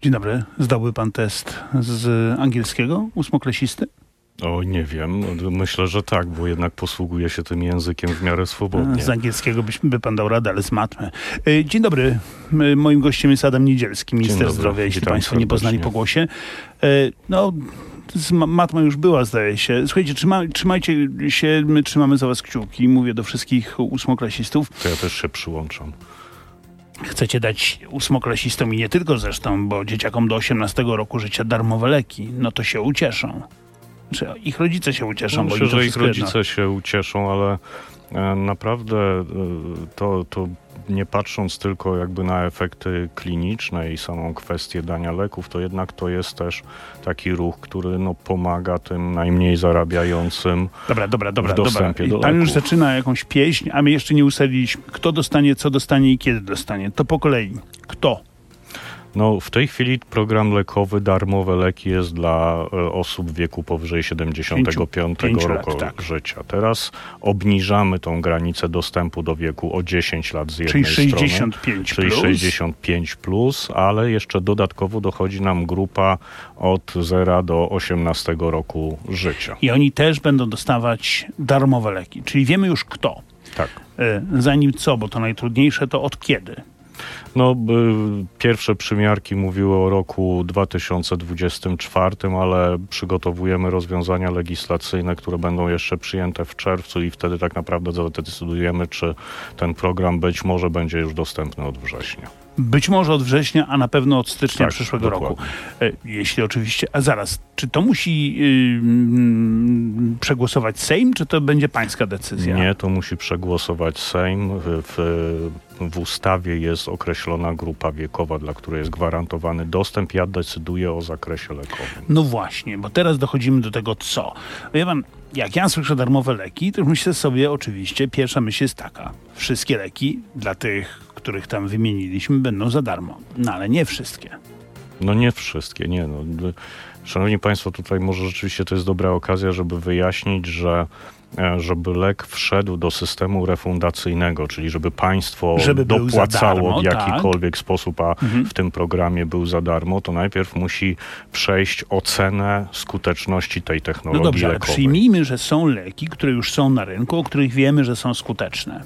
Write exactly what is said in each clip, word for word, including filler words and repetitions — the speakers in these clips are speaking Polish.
Dzień dobry. Zdałby pan test z angielskiego, ósmoklasisty? O, nie wiem. Myślę, że tak, bo jednak posługuje się tym językiem w miarę swobodnie. Z angielskiego by, by pan dał radę, ale z matmy. Dzień dobry. Moim gościem jest Adam Niedzielski, minister zdrowia, jeśli Witam państwo nie poznali po głosie. No, z matma już była, zdaje się. Słuchajcie, trzyma, trzymajcie się, my trzymamy za was kciuki. Mówię do wszystkich ósmoklasistów. To ja też się przyłączam. Chcecie dać ósmoklasistom i nie tylko zresztą, bo dzieciakom do osiemnastego roku życia darmowe leki, no to się ucieszą. Czy ich rodzice się ucieszą? No, bo myślę, im to że ich rodzice jedno. się ucieszą, ale e, naprawdę e, to, to nie patrząc tylko jakby na efekty kliniczne i samą kwestię dania leków, to jednak to jest też taki ruch, który no, pomaga tym najmniej zarabiającym Dobra, dobra, dobra, w dostępie dobra. do Pan leków. już zaczyna jakąś pieśń, a my jeszcze nie ustaliliśmy, kto dostanie, co dostanie i kiedy dostanie. To po kolei. Kto? No, w tej chwili program lekowy, darmowe leki jest dla e, osób w wieku powyżej siedemdziesiątego piątego roku lat, tak. życia. Teraz obniżamy tą granicę dostępu do wieku o dziesięć lat z jednej Czyli strony. sześćdziesiąt pięć Czyli plus. sześćdziesiąt pięć plus, ale jeszcze dodatkowo dochodzi nam grupa od zera do osiemnastego roku życia. I oni też będą dostawać darmowe leki. Czyli wiemy już kto. Tak. Y, Zanim co, bo to najtrudniejsze, to od kiedy? No, y, pierwsze przymiarki mówiły o roku dwa tysiące dwudziestym czwartym, ale przygotowujemy rozwiązania legislacyjne, które będą jeszcze przyjęte w czerwcu i wtedy tak naprawdę zadecydujemy, czy ten program być może będzie już dostępny od września. Być może od września, a na pewno od stycznia Tak, przyszłego dokładnie. roku. Y, Jeśli oczywiście... A zaraz, czy to musi y, mm, przegłosować Sejm, czy to będzie pańska decyzja? Nie, to musi przegłosować Sejm. W, w ustawie jest określona grupa wiekowa, dla której jest gwarantowany dostęp. Ja decyduję o zakresie lekowym. No właśnie, bo teraz dochodzimy do tego co. Wie pan, jak ja słyszę darmowe leki, to myślę sobie oczywiście, pierwsza myśl jest taka. Wszystkie leki dla tych, których tam wymieniliśmy, będą za darmo. No ale nie wszystkie. No nie wszystkie, nie. No. Szanowni Państwo, tutaj może rzeczywiście to jest dobra okazja, żeby wyjaśnić, że żeby lek wszedł do systemu refundacyjnego, czyli żeby państwo żeby dopłacało darmo, w jakikolwiek tak. sposób, a mhm. w tym programie był za darmo, to najpierw musi przejść ocenę skuteczności tej technologii no dobrze, lekowej. Ale przyjmijmy, że są leki, które już są na rynku, o których wiemy, że są skuteczne.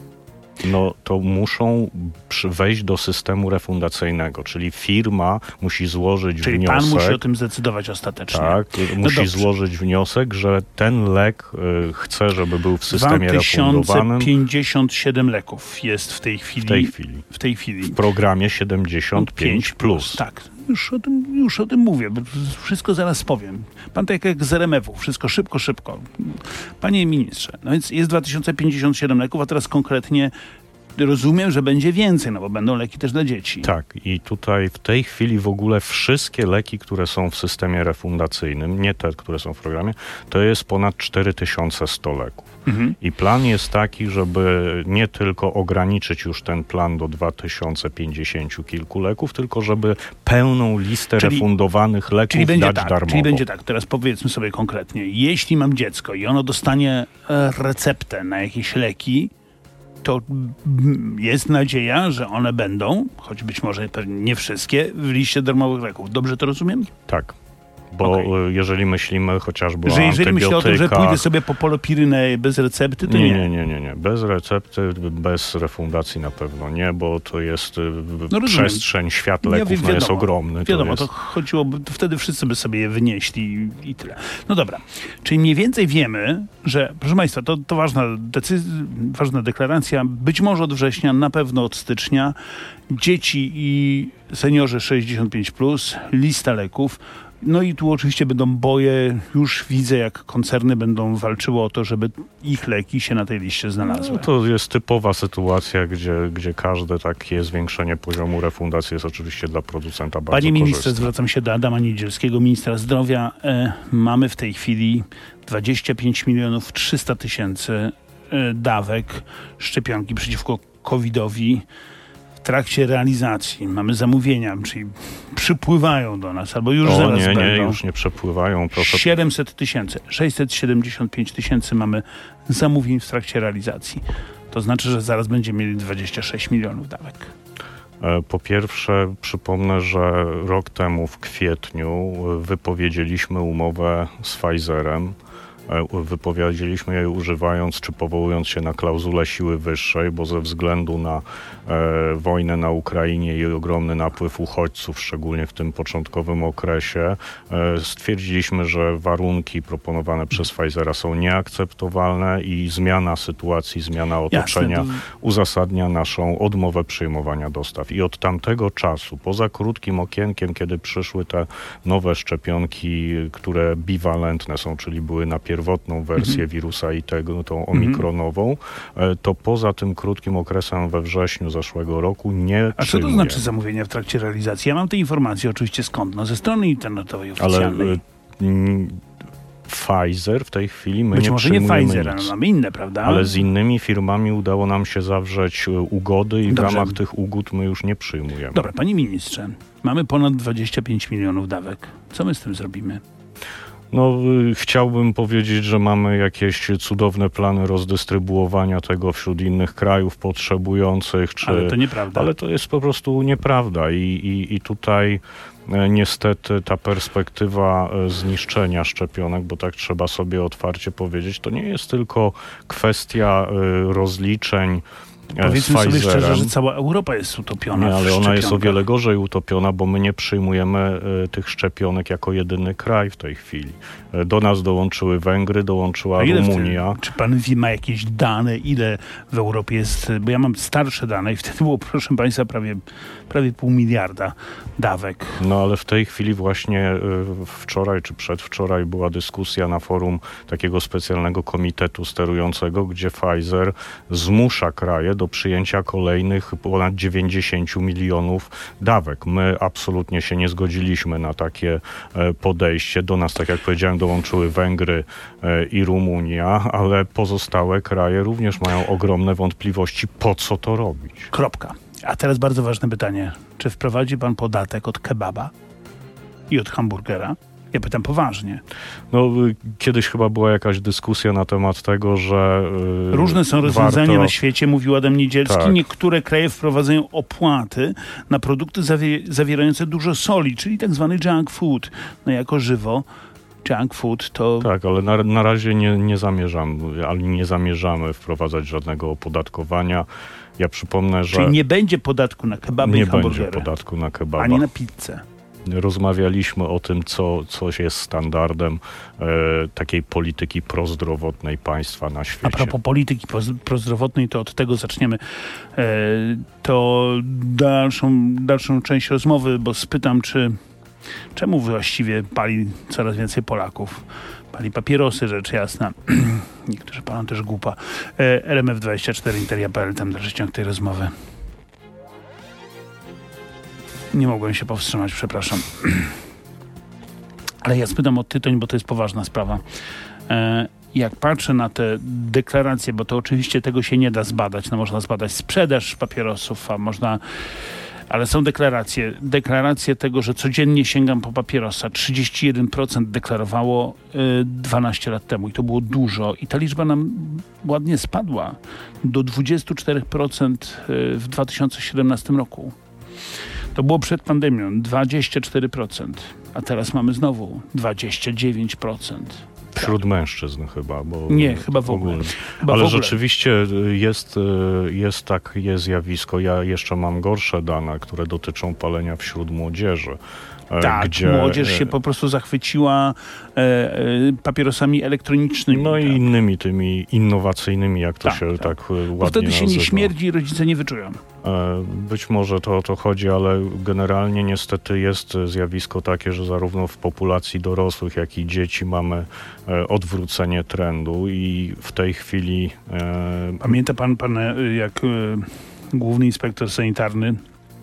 No to muszą wejść do systemu refundacyjnego, czyli firma musi złożyć czyli wniosek. Czyli pan musi o tym zdecydować ostatecznie. Tak, no musi dobrze. złożyć wniosek, że ten lek y, chce, żeby był w systemie dwa tysiące refundowanym. pięćdziesiąt siedem leków jest w tej chwili. W tej chwili. W tej chwili. W programie siedemdziesiąt pięć plus. Tak. Już o, tym, już o tym mówię, bo wszystko zaraz powiem. Pan tak jak z R M F u, wszystko szybko, szybko. Panie ministrze, no więc jest dwa tysiące pięćdziesiąt siedem leków, a teraz konkretnie rozumiem, że będzie więcej, no bo będą leki też dla dzieci. Tak, i tutaj w tej chwili w ogóle wszystkie leki, które są w systemie refundacyjnym, nie te, które są w programie, to jest ponad cztery tysiące sto leków. Mhm. I plan jest taki, żeby nie tylko ograniczyć już ten plan do dwa tysiące pięćdziesięciu kilku leków, tylko żeby pełną listę czyli, refundowanych leków czyli będzie dać tak, darmowo. Czyli będzie tak, teraz powiedzmy sobie konkretnie, jeśli mam dziecko i ono dostanie receptę na jakieś leki, to jest nadzieja, że one będą, choć być może nie wszystkie, w liście darmowych leków. Dobrze to rozumiem? Tak. Bo okay. jeżeli myślimy chociażby że o jeżeli myślę o tym, że pójdę sobie po polopirynę bez recepty, to nie. Nie, nie, nie, nie. Bez recepty, bez refundacji na pewno nie, bo to jest no przestrzeń, świat leków, ja wiem, wiadomo, no jest ogromny. Wiadomo, to, jest... to chodziło, to wtedy wszyscy by sobie je wynieśli i, i tyle. No dobra, czyli mniej więcej wiemy, że, proszę Państwa, to, to ważna decyzja, ważna deklaracja, być może od września, na pewno od stycznia, dzieci i seniorzy sześćdziesiąt pięć plus, lista leków. No i tu oczywiście będą boje, już widzę jak koncerny będą walczyły o to, żeby ich leki się na tej liście znalazły. No, to jest typowa sytuacja, gdzie, gdzie każde takie zwiększenie poziomu refundacji jest oczywiście dla producenta bardzo Panie ministrze, korzystne. zwracam się do Adama Niedzielskiego, ministra zdrowia. E, mamy w tej chwili dwadzieścia pięć milionów trzysta tysięcy e, dawek szczepionki przeciwko kowidowi. W trakcie realizacji mamy zamówienia, czyli przypływają do nas, albo już o, zaraz nie, będą. nie, już nie przepływają. Proszę. siedemset tysięcy, sześćset siedemdziesiąt pięć tysięcy mamy zamówień w trakcie realizacji. To znaczy, że zaraz będziemy mieli dwadzieścia sześć milionów dawek. Po pierwsze, przypomnę, że rok temu w kwietniu wypowiedzieliśmy umowę z Pfizerem. Wypowiedzieliśmy jej używając czy powołując się na klauzulę siły wyższej, bo ze względu na e, wojnę na Ukrainie i ogromny napływ uchodźców, szczególnie w tym początkowym okresie, e, stwierdziliśmy, że warunki proponowane przez Pfizera są nieakceptowalne i zmiana sytuacji, zmiana otoczenia Jasne, to... uzasadnia naszą odmowę przyjmowania dostaw. I od tamtego czasu, poza krótkim okienkiem, kiedy przyszły te nowe szczepionki, które biwalentne są, czyli były na pierwotną wersję mhm. wirusa i tego, tą omikronową, to poza tym krótkim okresem we wrześniu zeszłego roku nie A co to znaczy zamówienia w trakcie realizacji? Ja mam te informacje oczywiście skąd? No ze strony internetowej oficjalnej. Ale y, Pfizer w tej chwili my Być nie może nie Pfizer, nic. ale mamy inne, prawda? Ale z innymi firmami udało nam się zawrzeć ugody i Dobrze. w ramach tych ugód my już nie przyjmujemy. Dobra, panie ministrze, mamy ponad dwadzieścia pięć milionów dawek. Co my z tym zrobimy? No, chciałbym powiedzieć, że mamy jakieś cudowne plany rozdystrybuowania tego wśród innych krajów potrzebujących. Czy... Ale to nieprawda. Ale to jest po prostu nieprawda i, i, i tutaj niestety ta perspektywa zniszczenia szczepionek, bo tak trzeba sobie otwarcie powiedzieć, to nie jest tylko kwestia rozliczeń. Powiedzmy sobie szczerze, że cała Europa jest utopiona. Nie, ale w ona jest o wiele gorzej utopiona, bo my nie przyjmujemy y, tych szczepionek jako jedyny kraj w tej chwili. Y, do nas dołączyły Węgry, dołączyła Rumunia. Wtedy, czy pan ma jakieś dane, ile w Europie jest, bo ja mam starsze dane i wtedy było, proszę państwa, prawie, prawie pół miliarda dawek. No ale w tej chwili właśnie y, wczoraj czy przedwczoraj była dyskusja na forum takiego specjalnego komitetu sterującego, gdzie Pfizer zmusza kraje do przyjęcia kolejnych ponad dziewięćdziesiąt milionów dawek. My absolutnie się nie zgodziliśmy na takie podejście. Do nas, tak jak powiedziałem, dołączyły Węgry i Rumunia, ale pozostałe kraje również mają ogromne wątpliwości, po co to robić. Kropka. A teraz bardzo ważne pytanie. Czy wprowadzi pan podatek od kebaba i od hamburgera? Ja pytam poważnie. No, kiedyś chyba była jakaś dyskusja na temat tego, że yy, różne są rozwiązania warto... na świecie, mówił Adam Niedzielski. Tak. Niektóre kraje wprowadzają opłaty na produkty zawie- zawierające dużo soli, czyli tak zwany junk food. No jako żywo junk food to... Tak, ale na, na razie nie, nie zamierzam, ale nie zamierzamy wprowadzać żadnego opodatkowania. Ja przypomnę, że... Czyli nie będzie podatku na kebaby nie i hamburgery. Nie będzie podatku na kebaba. Ani na pizzę. Rozmawialiśmy o tym, co coś jest standardem e, takiej polityki prozdrowotnej państwa na świecie. A propos polityki prozdrowotnej, to od tego zaczniemy e, to dalszą, dalszą część rozmowy, bo spytam, czy czemu właściwie pali coraz więcej Polaków? Pali papierosy, rzecz jasna. Niektórzy palą też głupa. E, R M F dwadzieścia cztery Interia kropka p l, tam dalszy ciąg tej rozmowy. Nie mogłem się powstrzymać, przepraszam. Ale ja spytam o tytoń, bo to jest poważna sprawa. E, jak patrzę na te deklaracje, bo to oczywiście tego się nie da zbadać. No można zbadać sprzedaż papierosów, a można... Ale są deklaracje. Deklaracje tego, że codziennie sięgam po papierosa. trzydzieści jeden procent deklarowało y, dwanaście lat temu i to było dużo. I ta liczba nam ładnie spadła do dwadzieścia cztery procent w dwa tysiące siedemnastym roku. To było przed pandemią, dwadzieścia cztery procent, a teraz mamy znowu dwadzieścia dziewięć procent. Wśród mężczyzn chyba. Bo nie, chyba w ogóle. Chyba Ale w ogóle. rzeczywiście jest, jest takie zjawisko. Ja jeszcze mam gorsze dane, które dotyczą palenia wśród młodzieży. Tak, gdzie... młodzież się po prostu zachwyciła e, e, papierosami elektronicznymi. No tak. i innymi tymi innowacyjnymi, jak to tak, się tak, tak ładnie Bo wtedy nazywa. się nie śmierdzi i rodzice nie wyczują. E, być może to o to chodzi, ale generalnie niestety jest zjawisko takie, że zarówno w populacji dorosłych, jak i dzieci mamy e, odwrócenie trendu i w tej chwili... E... Pamięta pan, pan jak e, główny inspektor sanitarny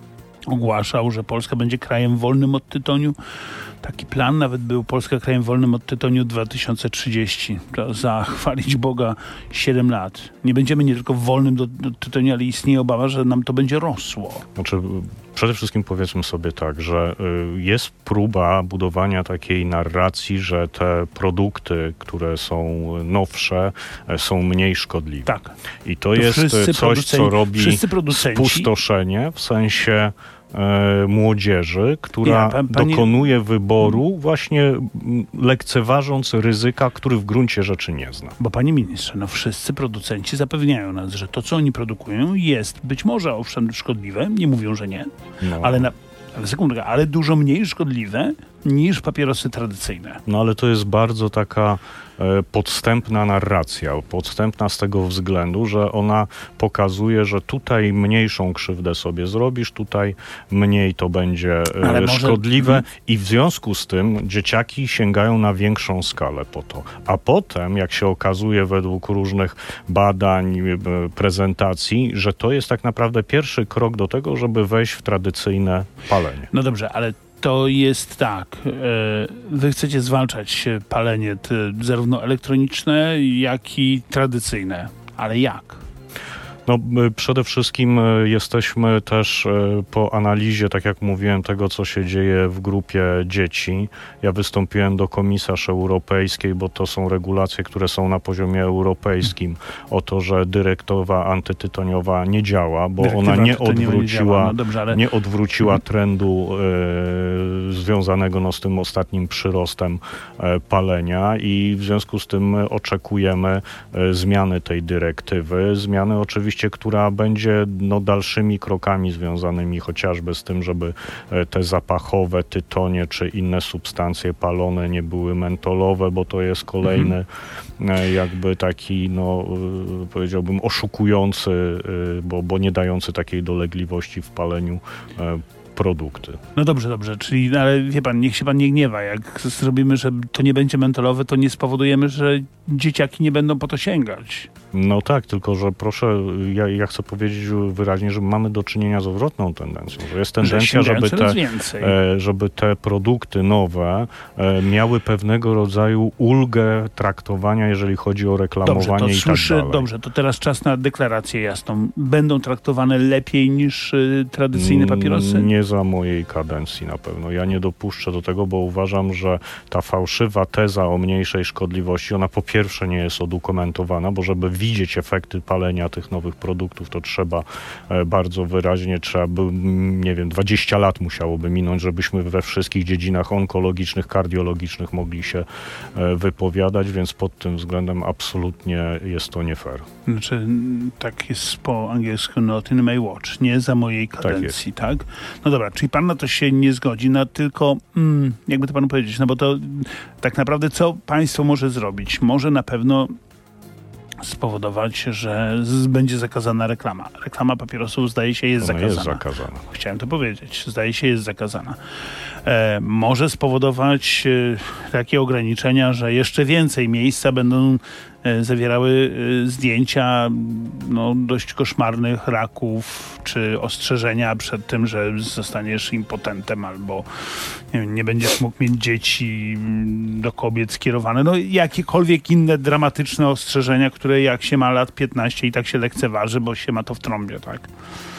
ogłaszał, że Polska będzie krajem wolnym od tytoniu. Taki plan nawet był, Polska krajem wolnym od tytoniu dwa tysiące trzydzieści. To za chwalić Boga siedem lat. Nie będziemy nie tylko wolnym do, do tytoniu, ale istnieje obawa, że nam to będzie rosło. Znaczy, przede wszystkim powiedzmy sobie tak, że jest próba budowania takiej narracji, że te produkty, które są nowsze, są mniej szkodliwe. Tak. I to, to jest coś, co robi spustoszenie w sensie e, młodzieży, która ja, pan, pani... dokonuje wyboru właśnie lekceważąc ryzyka, który w gruncie rzeczy nie zna. Bo panie ministrze, no wszyscy producenci zapewniają nas, że to, co oni produkują, jest być może owszem szkodliwe, nie mówią, że nie, no. ale na Ale sekundkę, ale dużo mniej szkodliwe niż papierosy tradycyjne. No ale to jest bardzo taka e, podstępna narracja. Podstępna z tego względu, że ona pokazuje, że tutaj mniejszą krzywdę sobie zrobisz, tutaj mniej to będzie e, może... szkodliwe hmm. i w związku z tym dzieciaki sięgają na większą skalę po to. A potem, jak się okazuje według różnych badań, e, prezentacji, że to jest tak naprawdę pierwszy krok do tego, żeby wejść w tradycyjne palenie. No dobrze, ale to jest tak, wy chcecie zwalczać palenie zarówno elektroniczne, jak i tradycyjne. Ale jak? No, przede wszystkim jesteśmy też po analizie, tak jak mówiłem, tego, co się dzieje w grupie dzieci. Ja wystąpiłem do komisarz europejskiej, bo to są regulacje, które są na poziomie europejskim, o to, że dyrektywa antytytoniowa nie działa, bo dyrektywa ona nie odwróciła, nie, no dobrze, ale... nie odwróciła hmm. trendu e, związanego no, z tym ostatnim przyrostem e, palenia i w związku z tym oczekujemy e, zmiany tej dyrektywy. Zmiany oczywiście która będzie no, dalszymi krokami związanymi chociażby z tym, żeby te zapachowe tytonie czy inne substancje palone nie były mentolowe, bo to jest kolejny mhm. jakby taki, no powiedziałbym oszukujący, bo, bo nie dający takiej dolegliwości w paleniu produkty. No dobrze, dobrze, czyli, ale wie pan, niech się pan nie gniewa. Jak zrobimy, że to nie będzie mentolowe, to nie spowodujemy, że dzieciaki nie będą po to sięgać. No tak, tylko że proszę, ja, ja chcę powiedzieć wyraźnie, że mamy do czynienia z odwrotną tendencją. Że jest tendencja, że żeby, te, e, żeby te produkty nowe e, miały pewnego rodzaju ulgę traktowania, jeżeli chodzi o reklamowanie dobrze, to i słyszy, tak dalej. Dobrze, to teraz czas na deklarację jasną. Będą traktowane lepiej niż y, tradycyjne papierosy? Nie za mojej kadencji na pewno. Ja nie dopuszczę do tego, bo uważam, że ta fałszywa teza o mniejszej szkodliwości, ona po pierwsze nie jest udokumentowana, bo żeby widzieć efekty palenia tych nowych produktów, to trzeba e, bardzo wyraźnie, trzeba by, nie wiem, dwadzieścia lat musiałoby minąć, żebyśmy we wszystkich dziedzinach onkologicznych, kardiologicznych mogli się e, wypowiadać, więc pod tym względem absolutnie jest to nie fair. Znaczy, tak jest po angielsku not in my watch, nie za mojej kadencji, tak? tak? No dobra, czyli pan na to się nie zgodzi, no tylko, mm, jakby to panu powiedzieć, no bo to tak naprawdę co państwo może zrobić? Może na pewno spowodować, że z, będzie zakazana reklama. Reklama papierosów zdaje się jest Ona zakazana. jest zakazana. Chciałem to powiedzieć. Zdaje się jest zakazana. E, może spowodować e, takie ograniczenia, że jeszcze więcej miejsca będą e, zawierały e, zdjęcia no, dość koszmarnych raków, czy ostrzeżenia przed tym, że zostaniesz impotentem albo nie, wiem, nie będziesz mógł mieć dzieci do kobiet skierowane. No jakiekolwiek inne dramatyczne ostrzeżenia, które jak się ma lat piętnaście i tak się lekceważy, bo się ma to w trąbie, tak?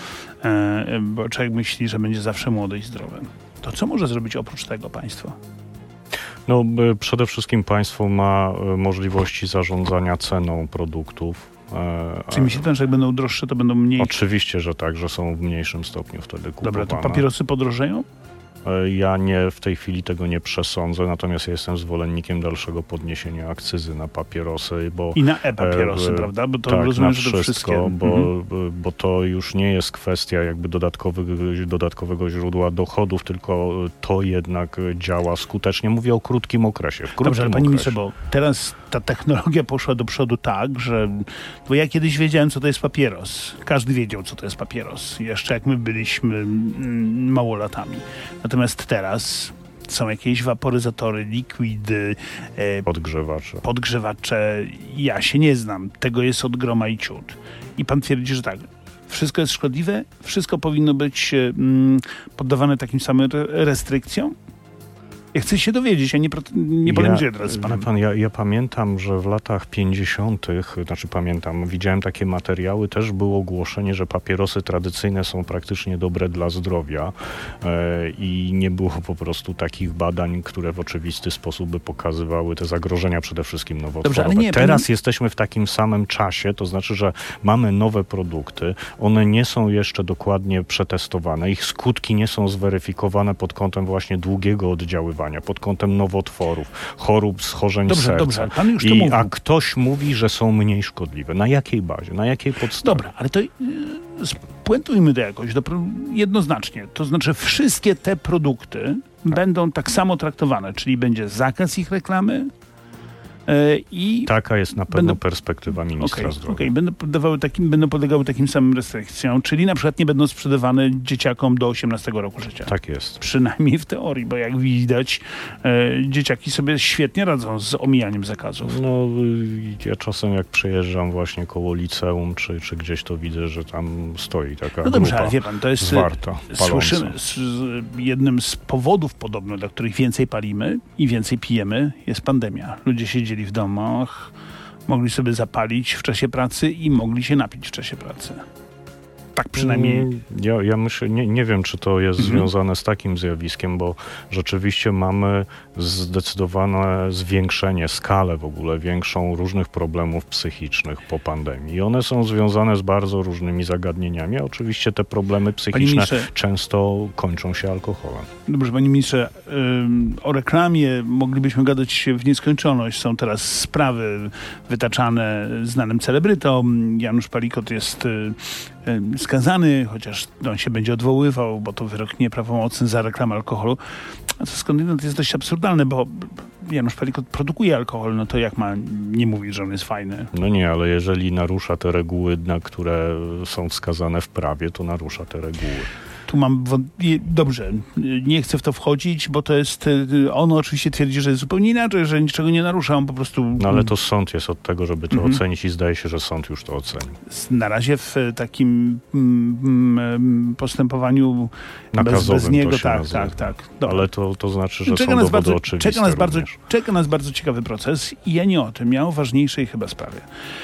E, bo człowiek myśli, że będzie zawsze młody i zdrowy. To co może zrobić oprócz tego państwo? No przede wszystkim państwo ma możliwości zarządzania ceną produktów. Czyli myśli pan, że jak będą droższe, to będą mniej? Oczywiście, że tak, że są w mniejszym stopniu wtedy kupowane. Dobra, to papierosy podrożeją? Ja nie w tej chwili tego nie przesądzę, natomiast ja jestem zwolennikiem dalszego podniesienia akcyzy na papierosy, bo... I na e-papierosy, e, prawda? Bo to tak, rozumiem, na że to wszystko, bo, mhm. bo to już nie jest kwestia jakby dodatkowego, dodatkowego źródła dochodów, tylko to jednak działa skutecznie. Mówię o krótkim okresie. W krótkim Dobrze, ale panie okresie. ministrze, bo teraz ta technologia poszła do przodu tak, że... Bo ja kiedyś wiedziałem, co to jest papieros. Każdy wiedział, co to jest papieros. Jeszcze jak my byliśmy mm, małolatami. Natomiast teraz są jakieś waporyzatory, likwidy, e, podgrzewacze. podgrzewacze. Ja się nie znam. Tego jest od groma i ciut. I pan twierdzi, że tak, Wszystko jest szkodliwe? Wszystko powinno być mm, poddawane takim samym restrykcjom? Ja chcę się dowiedzieć, ja nie, nie polemizuję teraz z panem. Pan, ja, ja pamiętam, że w latach pięćdziesiątych, znaczy pamiętam, widziałem takie materiały, też było ogłoszenie, że papierosy tradycyjne są praktycznie dobre dla zdrowia e, i nie było po prostu takich badań, które w oczywisty sposób by pokazywały te zagrożenia, przede wszystkim nowotworowe. Dobrze, ale nie, Teraz pan... jesteśmy w takim samym czasie, to znaczy, że mamy nowe produkty, one nie są jeszcze dokładnie przetestowane, ich skutki nie są zweryfikowane pod kątem właśnie długiego oddziaływania, pod kątem nowotworów, chorób, schorzeń dobrze, serca. Dobrze, pan już to I, mówił. A ktoś mówi, że są mniej szkodliwe. Na jakiej bazie? Na jakiej podstawie? Dobra, ale to yy, spuentujmy to jakoś do, jednoznacznie. To znaczy wszystkie te produkty tak. będą tak samo traktowane, czyli będzie zakaz ich reklamy, I Taka jest na pewno będą, perspektywa ministra okay, zdrowia. Okay, będą, podawały takim, będą podlegały takim samym restrykcjom, czyli na przykład nie będą sprzedawane dzieciakom do osiemnastego roku życia. Tak jest. Przynajmniej w teorii, bo jak widać, e, dzieciaki sobie świetnie radzą z omijaniem zakazów. No, ja czasem jak przejeżdżam właśnie koło liceum, czy, czy gdzieś, to widzę, że tam stoi taka No dobrze, grupa ale wie pan, to jest zwarta, słyszymy, z, z, jednym z powodów podobno, dla których więcej palimy i więcej pijemy, jest pandemia. Ludzie siedzieli w domach, mogli sobie zapalić w czasie pracy i mogli się napić w czasie pracy. Tak przynajmniej... Ja, ja myślę, nie, nie wiem, czy to jest mhm. związane z takim zjawiskiem, bo rzeczywiście mamy zdecydowane zwiększenie, skalę w ogóle większą różnych problemów psychicznych po pandemii. I one są związane z bardzo różnymi zagadnieniami, a oczywiście te problemy psychiczne często kończą się alkoholem. Dobrze, panie ministrze, o reklamie moglibyśmy gadać w nieskończoność. Są teraz sprawy wytaczane znanym celebrytom. Janusz Palikot jest skazany, chociaż on się będzie odwoływał, bo to wyrok nieprawomocny za reklamę alkoholu. A co skądinąd jest dość absurdalne, bo Janusz Palikot produkuje alkohol, no to jak ma nie mówić, że on jest fajny? No nie, ale jeżeli narusza te reguły, na które są wskazane w prawie, to narusza te reguły. Tu mam... Dobrze, nie chcę w to wchodzić, bo to jest... On oczywiście twierdzi, że jest zupełnie inaczej, że niczego nie narusza, on po prostu... No ale to sąd jest od tego, żeby to mhm. ocenić i zdaje się, że sąd już to ocenił. Na razie w takim mm, postępowaniu bez, bez niego, to się tak, nazywa. tak, tak. Dobra. Ale to, to znaczy, że czeka są nas dowody bardzo, oczywiste czeka nas, bardzo, również. czeka nas bardzo ciekawy proces i ja nie o tym, ja o ważniejszej chyba sprawie.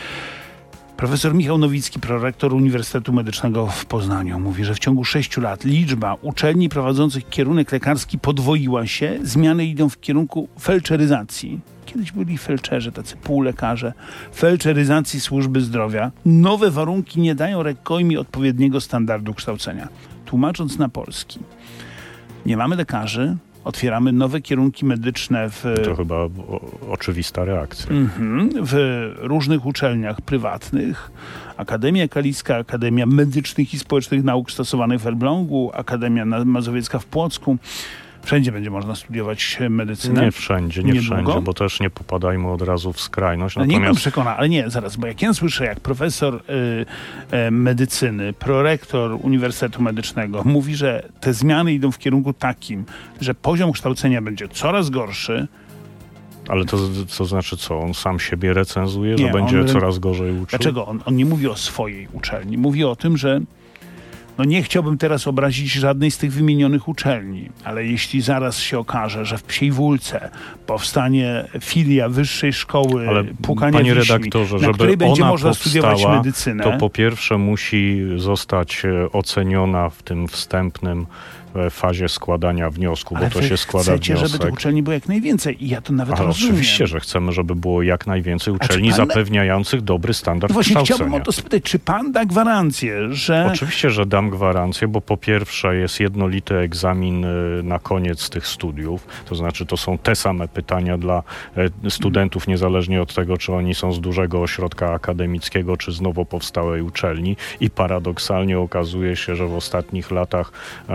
Profesor Michał Nowicki, prorektor Uniwersytetu Medycznego w Poznaniu, mówi, że w ciągu sześciu lat liczba uczelni prowadzących kierunek lekarski podwoiła się. Zmiany idą w kierunku felczeryzacji. Kiedyś byli felczerzy, tacy półlekarze. Felczeryzacji służby zdrowia. Nowe warunki nie dają rękojmi odpowiedniego standardu kształcenia. Tłumacząc na polski, nie mamy lekarzy, otwieramy nowe kierunki medyczne w... To chyba o, oczywista reakcja. Mm-hmm, w różnych uczelniach prywatnych. Akademia Kaliska, Akademia Medycznych i Społecznych Nauk Stosowanych w Elblągu, Akademia Mazowiecka w Płocku. Wszędzie będzie można studiować medycynę. Nie wszędzie, nie Niedługo. wszędzie, bo też nie popadajmy od razu w skrajność. Natomiast... Niech pan Natomiast... przekona, ale nie, zaraz, bo jak ja słyszę, jak profesor y, y, medycyny, prorektor Uniwersytetu Medycznego mówi, że te zmiany idą w kierunku takim, że poziom kształcenia będzie coraz gorszy. Ale to co znaczy co? On sam siebie recenzuje, nie, że będzie on... coraz gorzej uczył? Dlaczego? On, on nie mówi o swojej uczelni. Mówi o tym, że no nie chciałbym teraz obrazić żadnej z tych wymienionych uczelni, ale jeśli zaraz się okaże, że w Psiej Wólce powstanie filia Wyższej Szkoły ale, Płukania panie Wiśni, redaktorze, na żeby której będzie ona można powstała, studiować medycynę, to po pierwsze musi zostać oceniona w tym wstępnym fazie składania wniosku, ale bo to się składa chcecie, wniosek. żeby tych uczelni było jak najwięcej i ja to nawet Ale rozumiem. oczywiście, że chcemy, żeby było jak najwięcej uczelni pan... zapewniających dobry standard no właśnie kształcenia. chciałbym o to spytać, czy pan da gwarancję, że... Oczywiście, że dam gwarancję, bo po pierwsze jest jednolity egzamin na koniec tych studiów, to znaczy to są te same pytania dla studentów, niezależnie od tego, czy oni są z dużego ośrodka akademickiego, czy z nowo powstałej uczelni i paradoksalnie okazuje się, że w ostatnich latach ci studenci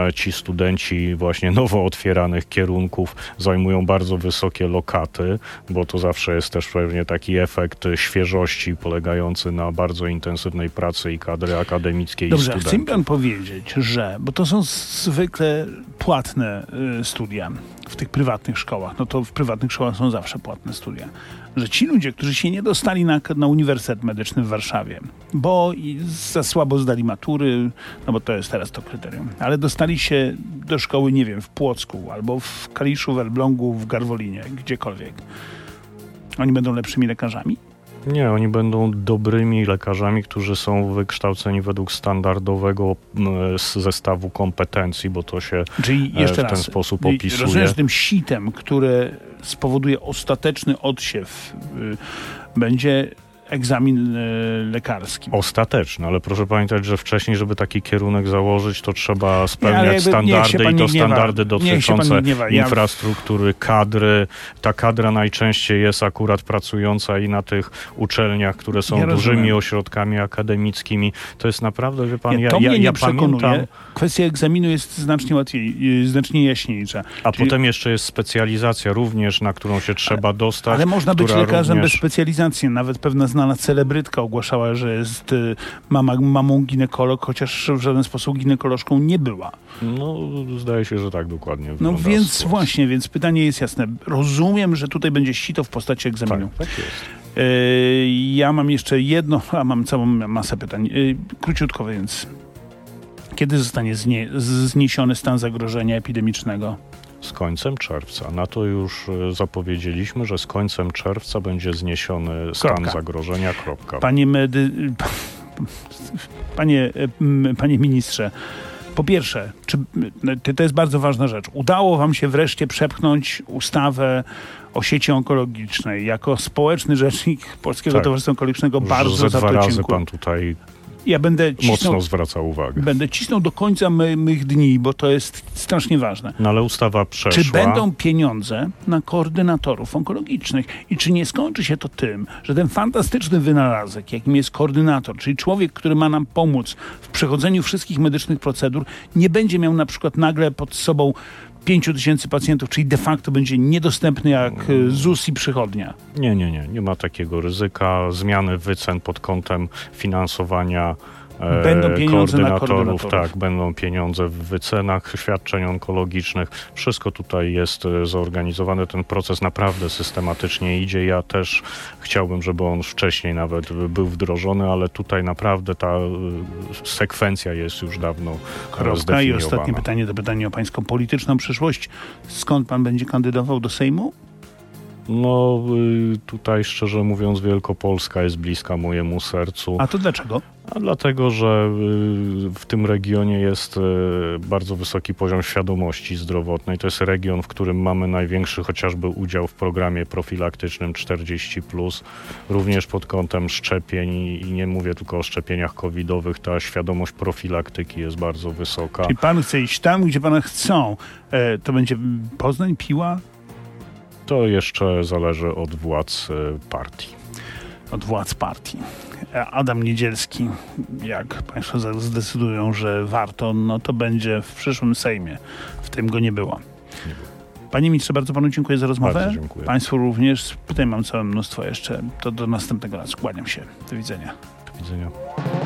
studenci właśnie nowo otwieranych kierunków zajmują bardzo wysokie lokaty, bo to zawsze jest też pewnie taki efekt świeżości polegający na bardzo intensywnej pracy i kadry akademickiej. Dobrze, i studentów. chce mi pan powiedzieć, że, bo to są zwykle płatne y, studia w tych prywatnych szkołach, no to w prywatnych szkołach są zawsze płatne studia, że ci ludzie, którzy się nie dostali na, na Uniwersytet Medyczny w Warszawie, bo i za słabo zdali matury, no bo to jest teraz to kryterium, ale dostali się do szkoły, nie wiem, w Płocku, albo w Kaliszu, w Elblągu, w Garwolinie, gdziekolwiek. Oni będą lepszymi lekarzami? Nie, oni będą dobrymi lekarzami, którzy są wykształceni według standardowego zestawu kompetencji, bo to się Czyli jeszcze w ten raz, sposób opisuje. Rozumiem, że tym sitem, które spowoduje ostateczny odsiew, y, będzie egzamin y, lekarski. Ostateczny, ale proszę pamiętać, że wcześniej, żeby taki kierunek założyć, to trzeba spełniać jakby, standardy i to gniewa. standardy dotyczące ja... infrastruktury, kadry. Ta kadra najczęściej jest akurat pracująca i na tych uczelniach, które są ja dużymi rozumiem. ośrodkami akademickimi. To jest naprawdę, wie pan, Nie, ja, to ja, mnie nie ja przekonuje. pamiętam... Kwestia egzaminu jest znacznie łatwiej, znacznie jaśniejsza. A Czyli... potem jeszcze jest specjalizacja również, na którą się trzeba dostać. Ale można być lekarzem również... bez specjalizacji. Nawet pewna znana celebrytka ogłaszała, że jest y, mama, mamą ginekolog, chociaż w żaden sposób ginekolożką nie była. No, zdaje się, że tak dokładnie. No więc sytuacja. właśnie, więc pytanie jest jasne. Rozumiem, że tutaj będzie sito w postaci egzaminu. Tak, tak jest. Y, ja mam jeszcze jedno, a mam całą masę pytań. Y, króciutko więc. Kiedy zostanie znie, zniesiony stan zagrożenia epidemicznego? Z końcem czerwca. Na to już zapowiedzieliśmy, że z końcem czerwca będzie zniesiony stan Kropka. zagrożenia. Kropka. Panie medy... Panie, panie ministrze, po pierwsze, czy, to jest bardzo ważna rzecz. Udało wam się wreszcie przepchnąć ustawę o sieci onkologicznej. Jako społeczny rzecznik Polskiego tak. Towarzystwa Onkologicznego bardzo Ze za dwa to razy dziękuję. pan tutaj Ja będę cisnął, mocno zwraca uwagę. Będę cisnął do końca my, mych dni, bo to jest strasznie ważne. No ale ustawa przeszła. Czy będą pieniądze na koordynatorów onkologicznych i czy nie skończy się to tym, że ten fantastyczny wynalazek, jakim jest koordynator, czyli człowiek, który ma nam pomóc w przechodzeniu wszystkich medycznych procedur, nie będzie miał na przykład nagle pod sobą pięciu tysięcy pacjentów, czyli de facto będzie niedostępny jak Z U S i przychodnia? Nie, nie, nie. Nie ma takiego ryzyka. Zmiany wycen pod kątem finansowania e, Będą pieniądze na koordynatorów. koordynatorów. Tak, będą pieniądze w wycenach świadczeń onkologicznych. Wszystko tutaj jest e, zorganizowane. Ten proces naprawdę systematycznie idzie. Ja też chciałbym, żeby on wcześniej nawet był wdrożony, ale tutaj naprawdę ta e, sekwencja jest już dawno Kropka. I zdefiniowana. ostatnie pytanie, to pytanie o pańską polityczną przyszłość. Skąd pan będzie kandydował do Sejmu? No y, tutaj szczerze mówiąc Wielkopolska jest bliska mojemu sercu. A to dlaczego? A dlatego, że y, w tym regionie jest y, bardzo wysoki poziom świadomości zdrowotnej. To jest region, w którym mamy największy chociażby udział w programie profilaktycznym czterdzieści plus. Również pod kątem szczepień i, i nie mówię tylko o szczepieniach covidowych. Ta świadomość profilaktyki jest bardzo wysoka. Czyli pan chce iść tam, gdzie pana chcą. E, to będzie Poznań, Piła? To jeszcze zależy od władz partii. Od władz partii. Adam Niedzielski, jak państwo zdecydują, że warto, no to będzie w przyszłym Sejmie. W tym go nie było. Nie było. Panie ministrze, bardzo panu dziękuję za rozmowę. Bardzo dziękuję. Państwu również. Pytań mam całe mnóstwo jeszcze. To do następnego razu. Kłaniam się. Do widzenia. Do widzenia.